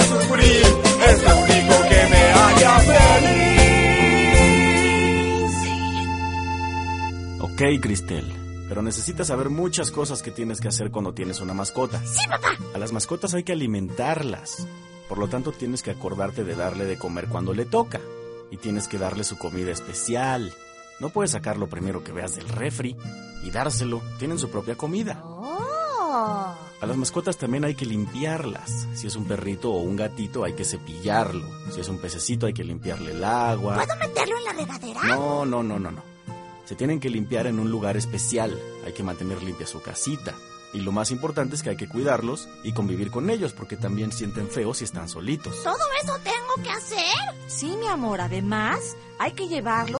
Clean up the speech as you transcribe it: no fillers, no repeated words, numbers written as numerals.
sufrir, es lo único que me haría feliz. Ok, Cristel, pero necesitas saber muchas cosas que tienes que hacer cuando tienes una mascota. ¡Sí, papá! A las mascotas hay que alimentarlas. Por lo tanto, tienes que acordarte de darle de comer cuando le toca. Y tienes que darle su comida especial. No puedes sacar lo primero que veas del refri y dárselo. Tienen su propia comida. ¡Oh! A las mascotas también hay que limpiarlas. Si es un perrito o un gatito, hay que cepillarlo. Si es un pececito, hay que limpiarle el agua. ¿Puedo meterlo en la regadera? No. Se tienen que limpiar en un lugar especial. Hay que mantener limpia su casita. Y lo más importante es que hay que cuidarlos y convivir con ellos, porque también sienten feo si están solitos. ¿Todo eso tengo que hacer? Sí, mi amor, además hay que llevarlo